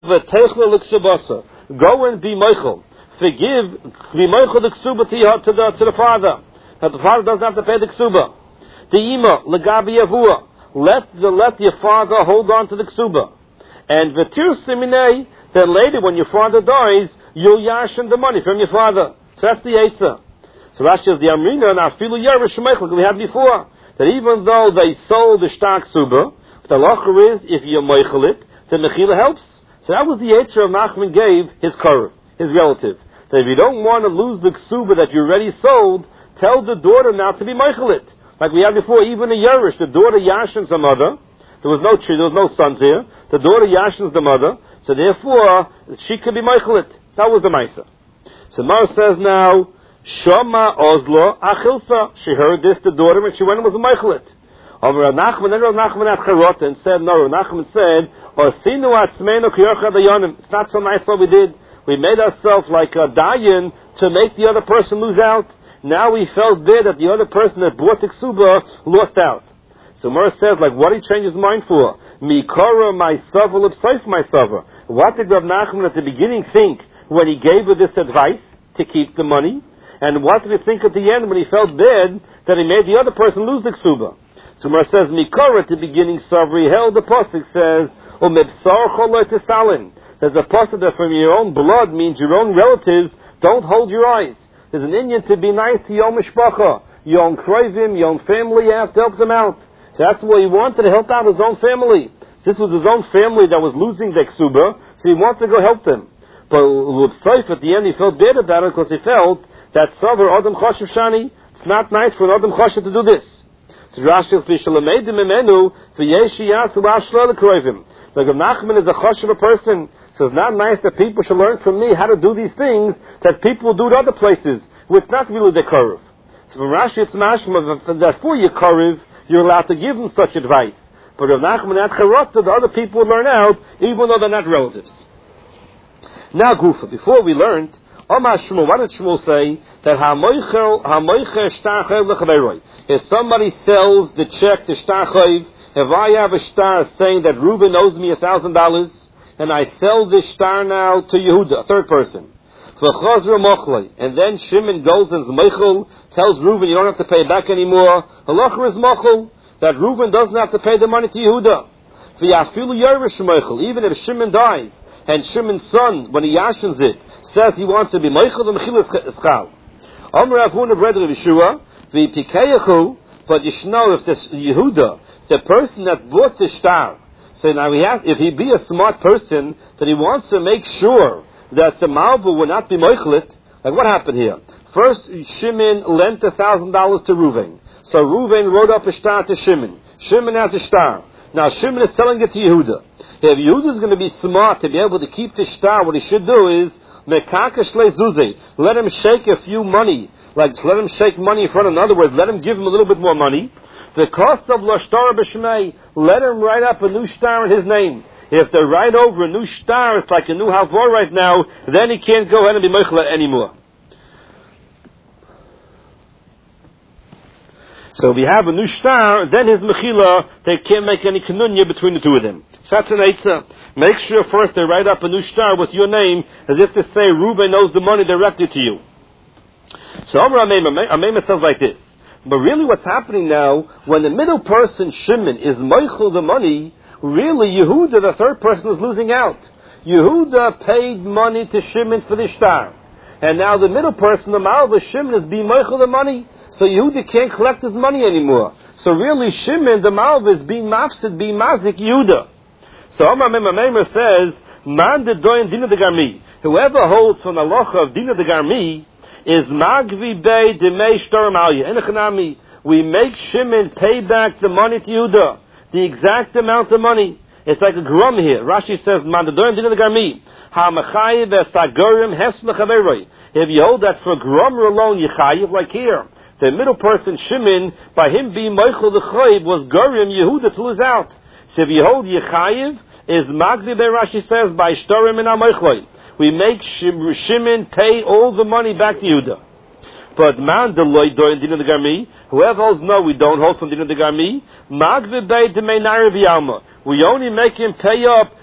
V'teichel l'ksubasa. Go and be Michael. Forgive, be Michael the ksuba to the father. That the father doesn't have to pay the ksuba. The ima, legabi yavua. Let your father hold on to the ksuba. And v'tir siminei, then later when your father dies, you'll yashin the money from your father. So that's the eitzah. So Rashi says the Amrina and Afilu Yerush Shemeichel we had before, that even though they sold the shtar ksuba, the halacha is if you meichel it, the mechila helps. So that was the eitzah of Nachman gave his karev, his relative. That if you don't want to lose the ksuba that you already sold, tell the daughter not to be meichel it. Like we had before, even a Yerush, the daughter yashins the mother. There was no sons here. The daughter yashins the mother, so therefore she could be meichel it. That was the Maisa. So Mar says now, Shama Ozlo Achilsa. She heard this, the daughter, and she went and was a meichelit. Rav Nachman at Charot and said, no, Rav Nachman said, Osinu atzmeinu kiyocha dayanim. It's not so nice what we did. We made ourselves like a dayan to make the other person lose out. Now we felt bad that the other person that bought the ksuba lost out. So Mar says, like, what did he change his mind for? Mikora my sava l'psais my sava. What did Rav Nachman at the beginning think when he gave her this advice to keep the money? And what did he think at the end when he felt bad that he made the other person lose the ksuba? So Mar says, Mikor at the beginning, Savri held the pasuk says, there's a pasuk that from your own blood means your own relatives, don't hold your eyes. There's an Indian to be nice to your mishpacha, your own kroivim, your own family, you have to help them out. So that's why he wanted to help out his own family. This was his own family that was losing the ksuba, so he wanted to go help them. But with Saif at the end, he felt bad about it because he felt that Savar Adam Choshev Shani, it's not nice for an Adam Choshev to do this. So Rashi Fishalameidim Imenu V'Yeshiyasu Ashla L'Kroivim. Like if Nachman is a Choshev person, so it's not nice that people should learn from me how to do these things that people do to other places, which not really the Karev. So from Rashi it's mashma that for your Karev, you're allowed to give them such advice. But if Nachman at Charot, the other people would learn out, even though they're not relatives. Now Gufa, before we learned, what did Shmuel say? That if somebody sells the check to shtar chayv, if I have a shtar saying that Reuben owes me $1,000, and I sell this shtar now to Yehuda, a third person, and then Shimon goes and Meichel tells Reuben you don't have to pay it back anymore, halacha is Mechel, that Reuben doesn't have to pay the money to Yehuda. Even if Shimon dies, and Shimon's son, when he yashins it, says he wants to be Meichel, the Mechil is Schal. Amr Avuna bread of Yeshua, the Pikeyachu, but you should know if this Yehuda, the person that bought the shtar, so now if he be a smart person, that he wants to make sure that the Malva will not be Meichelit, like what happened here? First, Shimon lent $1,000 to Reuven. So Reuven wrote up a shtar to Shimon. Shimon has a shtar. Now Shimon is selling it to Yehuda. If Yehuda is going to be smart to be able to keep the shtar, what he should do is let him shake a few money, like let him shake money in front of. In other words, let him give him a little bit more money. The cost of l'shtar b'shmei, let him write up a new shtar in his name. If they write over a new shtar, it's like a new halvor right now, then he can't go ahead and be meichel anymore. So if we have a new shtar, then his mechila, they can't make any kanunya between the two of them. So that's an eitzah. Make sure first they write up a new shtar with your name, as if to say Reuben knows the money directly to you. So Amar Amema says like this. But really what's happening now, when the middle person, Shimon, is meichel the money, really Yehuda, the third person, is losing out. Yehuda paid money to Shimon for the shtar. And now the middle person, the Malva, Shimon, is being meichel the money. So Yehuda can't collect his money anymore. So really Shimon, the Malva, is being mafsid, being mazik Yehuda. So Amar Meimer says, Man de doin dina de garmi. Whoever holds from the halacha of dina de garmi is magvi bei de mei shtorim alya. Enechanami, we make Shimon pay back the money to Yehuda, the exact amount of money. It's like a grum here. Rashi says, Man de doin dina de garmi. Ha mechayiv esagorim hes mechaveroi. If you hold that for grummer alone, you chayiv, like here. The middle person, Shimon, by him being meichel the chayiv, was gorim Yehuda to lose out. So if you hold Yechayiv, is Magdi Be Rashi says, by Shtorim and Amoichloi. We make Shimon pay all the money back to Yehuda. But man deloy doin din of the garmi. Whoever holds no, we don't hold from din of the garmi. Magdi Be Demei Nari V'Yalma. We only make him pay up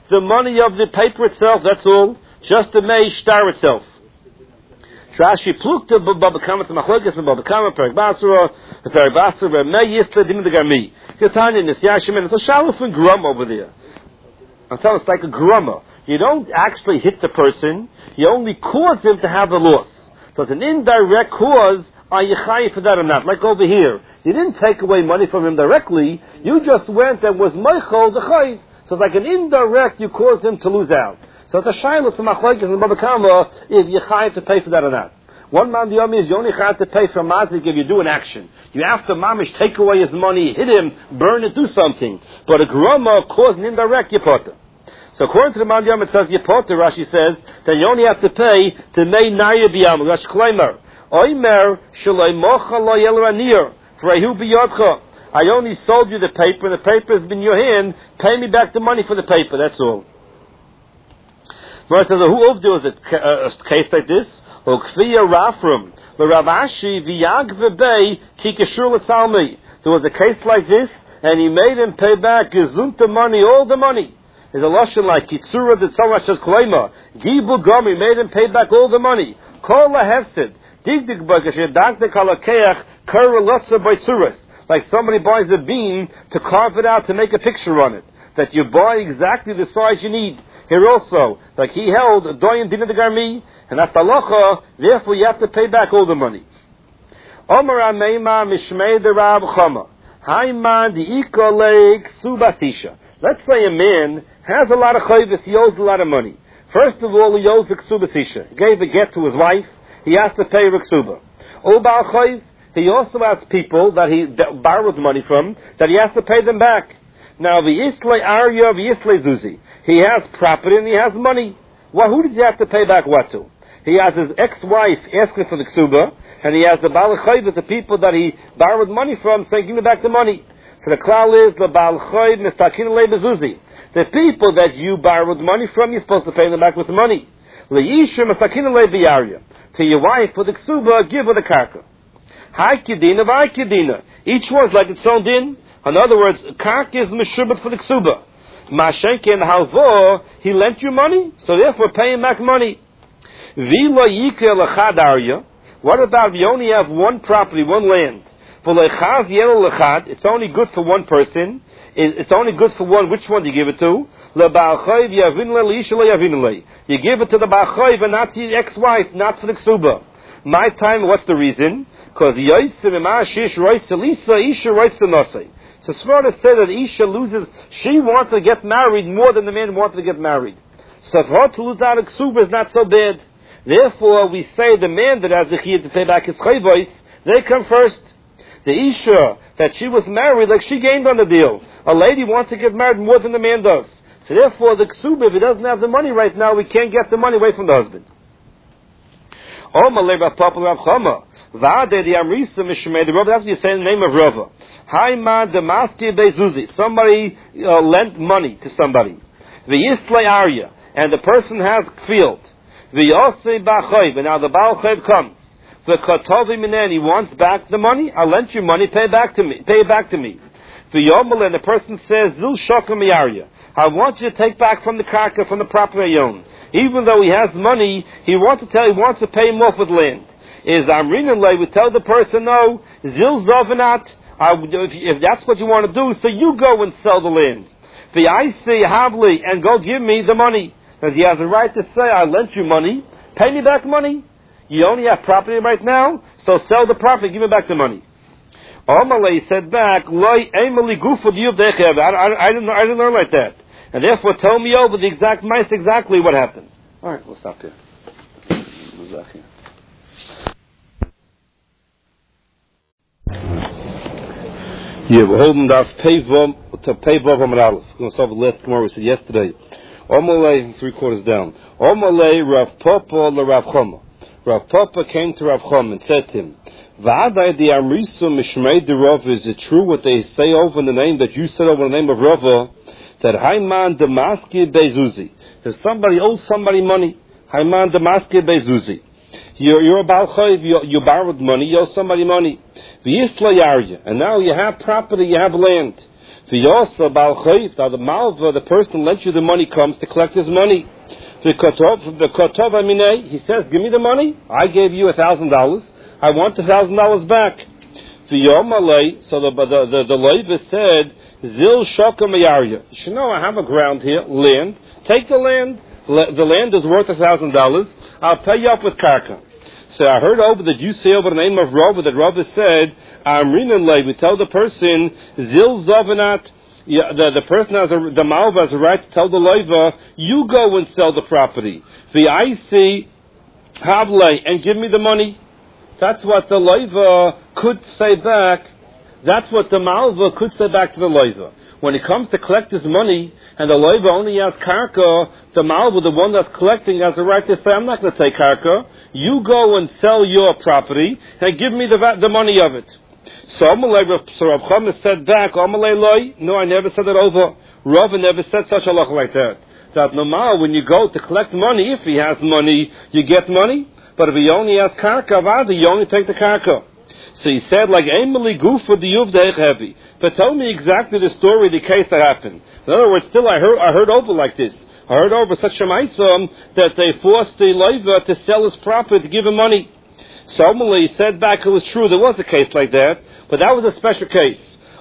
the money of the paper itself, that's all. Just the mei star itself. Rashi plukta babakama to machlokes and babakama perik basura mei yisle dim de garmi. Ketanya nisyashim, it's a shaluf and grum over there. I'm telling you, it's like a grumma. You don't actually hit the person, you only cause him to have a loss. So it's an indirect cause. Are you chayiv for that or not? Like over here, you didn't take away money from him directly, you just went and was meichel the chayiv. So it's like an indirect, you caused him to lose out. So it's a shayla to machlokes and babakama if you chayiv to pay for that or not. One man the is you only have to pay for mazik if you do an action. You have to mamish take away his money, hit him, burn it, do something. But a grumma caused an indirect yipota. So according to the man it says yipota. Rashi says that you only have to pay to mei naya biyam. Rashi klaimer oimer shaloi mocha lo yelranir v'rehu biyotcha. I only sold you the paper. The paper has been in your hand. Pay me back the money for the paper. That's all. Verse says, who ovdu is a case like this? There was a case like this, and he made him pay back gezunta money, all the money. There's a lashon like Kitzura that so much as Kleima. Gibu Gomi made him pay back all the money. Kol lahefsid. Digdig bagashe dakte kalakeach kara lotza baitzuras. Like somebody buys a beam to carve it out to make a picture on it. That you buy exactly the size you need. Here also, like he held doyin din de garmi, and that's the halacha. Therefore, you have to pay back all the money. Omer ameima mishmei de Rab Chama. Haiman di ikoleik subasisha. Let's say a man has a lot of chayvus, he owes a lot of money. First of all, he owes a ksubasisha. He gave a get to his wife, he has to pay a ksuba. Obal chayv, he also has people that he borrowed money from, that he has to pay them back. Now, v'yislei arya, v'yislei zuzi. He has property and he has money. Well, who does he have to pay back what to? He has his ex-wife asking for the ksuba, and he has the Baal Chayv, the people that he borrowed money from, saying, give me back the money. So the klal is, the Baal Chayv mistakin le bezuzi. The people that you borrowed money from, you're supposed to pay them back with money. Le'isha mistakin le biyarya. To your wife, for the ksuba, give her the karka. Hai kedina, v'hai kedina. Each one's like its own din. In other words, karka is meshubet for the ksuba. Mashenke and halvo, he lent you money, so therefore pay him back money. V'lo yikre lechad arya. What about if you only have one property, one land? V'lechaz yelo lechad, it's only good for one person. It's only good for one. Which one do you give it to? Leba'al chayv yavin le, leisha le yavin le. You give it to the ba'al chayv and not to your ex-wife, not for the ksuba. My time, what's the reason? Because yoytze v'ma'ashish roitze lisa, isha roitze nosei. So Svara said that Isha loses, she wants to get married more than the man wants to get married. So for her to lose out of ksuba is not so bad. Therefore, we say the man that has the chiyuv to pay back his chayvos, they come first. The Isha, that she was married, like she gained on the deal. A lady wants to get married more than the man does. So therefore, the ksuba, if he doesn't have the money right now, we can't get the money away from the husband. That's what you say in the name of Rava. Somebody lent money to somebody. And the person has field. And now the Baal Chayv comes. He wants back the money. I lent you money, pay it back to me. And the person says, I want you to take back from the karka, from the property I own. Even though he has money, he wants to pay him off with land. Is Amrin and Lay, we tell the person, no, Zil Zovanat, if that's what you want to do, so you go and sell the land. The I say Havli, and go give me the money. Because he has a right to say, I lent you money, pay me back money. You only have property right now, so sell the property, give me back the money. Amalei said back, I didn't learn like that. And therefore tell me over the exact mice exactly what happened. Alright, we'll stop here. Yeah, we're holding off to Peivav Amar Aleph. We're going to solve the last tomorrow we said yesterday. Omalei, 3/4 down. Omalei Rav Papa le Rav Chama. Rav Papa came to Rav Chama and said to him, V'adai di Amrisu Mishmei de Rava, is it true what they say over in the name that you said over the name of Rava, that Haiman Damaski Bezuzi, if somebody owes somebody money, Haiman Damaski Bezuzi, you're a Baal Chayv, you borrowed money, you owe somebody money, V'yisla Yarya, and now you have property, you have land, V'yosa bal chayv, now the malva, the person who lent you the money, comes to collect his money. The kotov aminei, he says, give me the money. I gave you $1,000. I want the $1,000 back. V'yom alei, so the loiva said, zil shoka mayarya. You should know I have a ground here, land. Take the land. The land is worth $1,000. I'll pay you up with karka. So I heard over that you say over the name of Rava that Rava said, Amrinan lei, we tell the person, zil zavanat, the person has the malva has a right to tell the loiva, you go and sell the property. V'aisi havle, and give me the money. That's what the loiva could say back. That's what the malva could say back to the loiva. When it comes to collect his money, and the loiva only has karka, the malva, the one that's collecting, has a right to say, I'm not going to take karka. You go and sell your property, and give me the money of it. So Rav Chama said back, no, I never said it over. Rav never said such a law like that. That normal, when you go to collect money, if he has money, you get money. But if he only has karka, you only take the karka. So he said, like, Emily Gufa the Yuvdeich heavy. But tell me exactly the story, the case that happened. In other words, still I heard over like this. I heard over such a ma'aseh that they forced the loiva to sell his property to give him money. So Amalei said back it was true, there was a case like that, but that was a special case.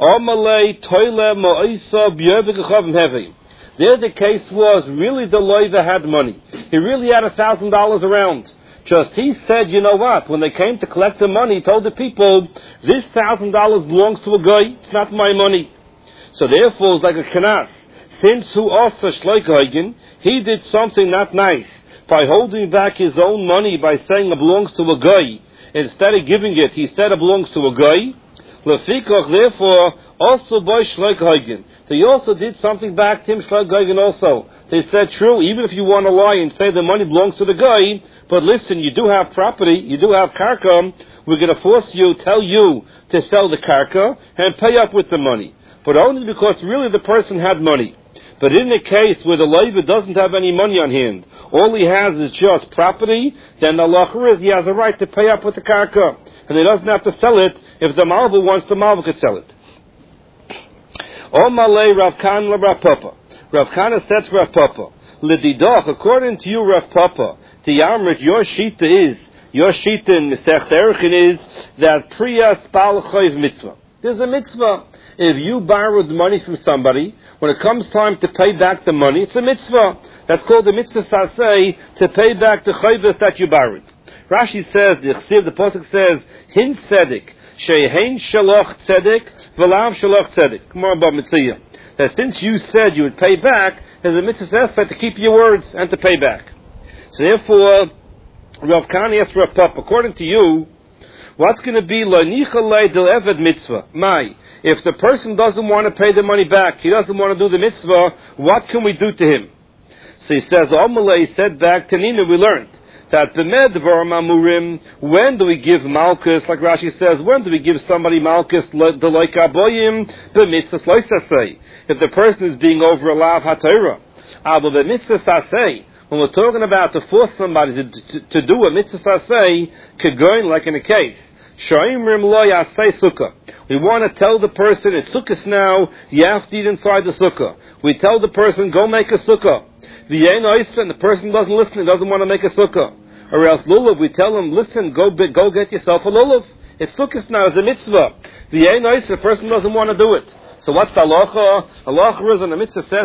Amalei toile ma'isa b'yevik heavy. There the case was, really the loiva had money. He really had $1,000 around. Just he said, you know what, when they came to collect the money, he told the people, this $1,000 belongs to a guy, it's not my money. So therefore it's like a kanas. Since who also shloikhagen, he did something not nice by holding back his own money by saying it belongs to a guy. Instead of giving it, he said it belongs to a guy. Lefikach, therefore, also by shloikhagen. They also did something back to him, shloikhagen also. They said, true, even if you want to lie and say the money belongs to the guy, but listen, you do have property, you do have karka, we're going to tell you to sell the karka and pay up with the money. But only because really the person had money. But in a case where the loiva doesn't have any money on hand, all he has is just property, then the halacha is he has a right to pay up with the karka. And he doesn't have to sell it. If the malva wants, the malva could sell it. Omalei Rav Kana Rav Papa. Rav Kana said to Rav Papa, L'didach, according to you, Rav Papa, the Amrit, your shita in Masech Erchin is that Priya Spal Chayv mitzvah. There's a mitzvah. If you borrowed money from somebody, when it comes time to pay back the money, it's a mitzvah. That's called the mitzvah saseh, to pay back the chayvus that you borrowed. Rashi says, the pasuk says, Hin tzedek, she'hein shaloch tzedek, v'lav shaloch tzedek. Come on, Bab Mitzvah. That since you said you would pay back, there's a mitzvah saseh to keep your words and to pay back. So therefore, Rav Kani asked Rav Papa, according to you, what's going to be lo'nichalei del eved mitzvah? If the person doesn't want to pay the money back, he doesn't want to do the mitzvah, what can we do to him? So he says, Amalei said back to Nina, we learned that when do we give malchus, like Rashi says, when do we give somebody malchus, if the person is being over a lav hatayra? When we're talking about to force somebody to do a mitzvah saseh, kegoin, like in a case, we want to tell the person, it's sukkah now, you have to eat inside the sukkah. We tell the person, go make a sukkah. And the person doesn't listen, he doesn't want to make a sukkah. Or else lulav, we tell him, listen, go get yourself a lulav. It's sukkah now, it's a mitzvah. The person doesn't want to do it. So what's the halacha? Halacha is when the mitzvah says